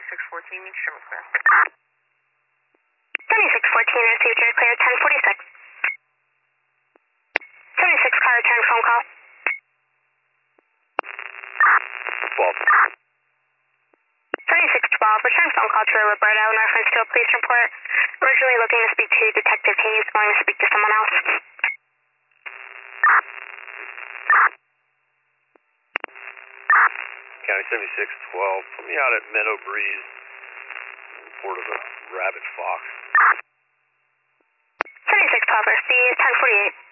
7614, meet Sherman clear. 7614, received your clear, 1046. 76 car, return phone call. 12. 7612, return phone call to Roberto, North Huntsville Police Report. Originally looking to speak to Detective Hayes, going to speak to someone else. County 7612, put me out at Meadow Breeze, report of a rabid fox. 7612, RC, 1048.